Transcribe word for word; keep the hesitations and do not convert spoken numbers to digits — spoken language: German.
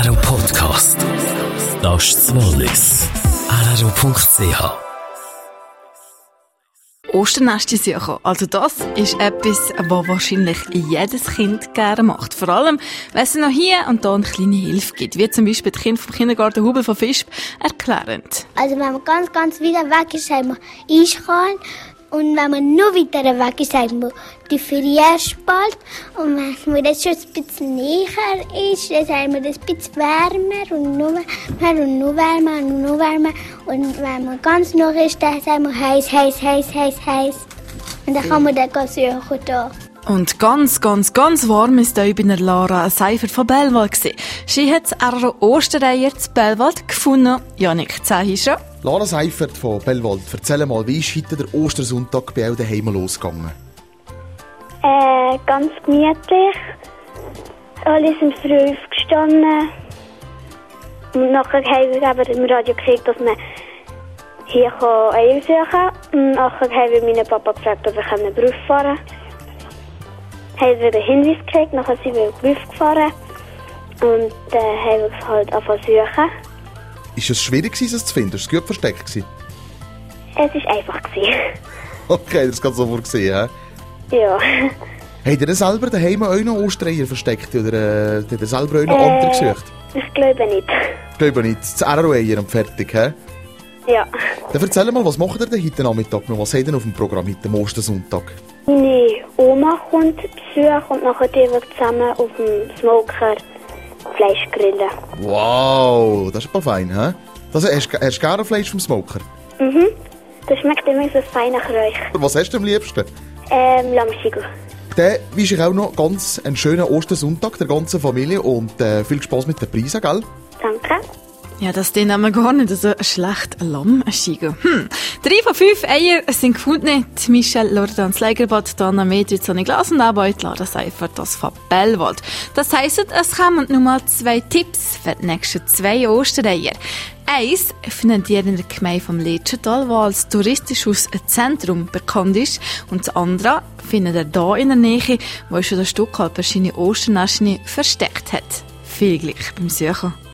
R R O Podcast. Das ist das Wallis. R R O Punkt C H. Osternest suchen. Also das ist etwas, was wahrscheinlich jedes Kind gerne macht. Vor allem, wenn es noch hier und da eine kleine Hilfe gibt. Wie zum Beispiel die Kinder vom Kindergarten Hubel von Fischb erklären. Also wenn man ganz, ganz weit weg ist, sagen wir Eischkorn. Und wenn man noch weiter weg ist, sagen wir die Frierspalt. Und wenn man das schon ein bisschen näher ist, dann sagen wir das ein bisschen wärmer und noch wärmer und noch wärmer und noch wärmer. Und wenn man ganz noch ist, dann sagen wir heiß, heiß, heiß, heiß, heiß. Und dann kann man dann suchen da. Und ganz, ganz, ganz warm ist da bei der Lara Seifert von Bellwald gewesen. Sie hat das R R O Ostereier zu Bellwald gefunden. Janik, zeig schon. Lara Seifert von Bellwald, erzähl mal, wie ist heute der Ostersonntag bei euch daheim losgegangen? Äh, ganz gemütlich. Alle sind früh aufgestanden. Und nachher haben wir im Radio gesagt, dass wir hier Eier suchen kann. Und nachher haben wir meinen Papa gefragt, ob wir einen Beruf fahren können. Haben wir den Hinweis gekriegt, nachher sind wir in den Beruf gefahren. Und dann äh, haben wir es halt angefangen zu suchen. Ist es schwierig, es zu finden? War es gut versteckt? Es war einfach. Okay, das kannst du sofort sehen, hä? Ja. Habt ihr selber daheim auch noch Ostereier versteckt? Oder äh, habt ihr selber auch noch äh, andere gesucht? Ich glaube nicht. Ich glaube nicht. Das R R O-Eier und fertig, hä? Ja. Dann erzähl mal, was macht ihr denn heute Nachmittag noch? Was habt ihr auf dem Programm heute am Ostersonntag? Meine Oma kommt Besuch und nachher die wir zusammen auf dem Smoker Fleisch grillen. Wow, das ist aber fein, hä? Das, hast, hast du gerne Fleisch vom Smoker? Mhm. Das schmeckt immer so fein nach Räuch. Was hast du am liebsten? Ähm, Lammschigel. Dann wünsche ich auch noch ganz einen schönen Ostersonntag der ganzen Familie und äh, viel Spaß mit den Preisen, gell? Danke. Ja, das den haben wir gar nicht so schlecht Lammschigel. Hm. Drei von fünf Eier sind gefunden. Die Michelle Loredans Leigerbad, Dana Medritz, Sonny Glas und auch die Lara Seifert, das von Bellwald. Das heisst, es kommen nur mal zwei Tipps für die nächsten zwei Ostereier. Eins findet ihr in der Gemeinde vom Letschental, das als touristisches Zentrum bekannt ist. Und das andere findet ihr hier in der Nähe, wo schon der Stuttgart verschiedene Osternester versteckt hat. Viel Glück beim Suchen.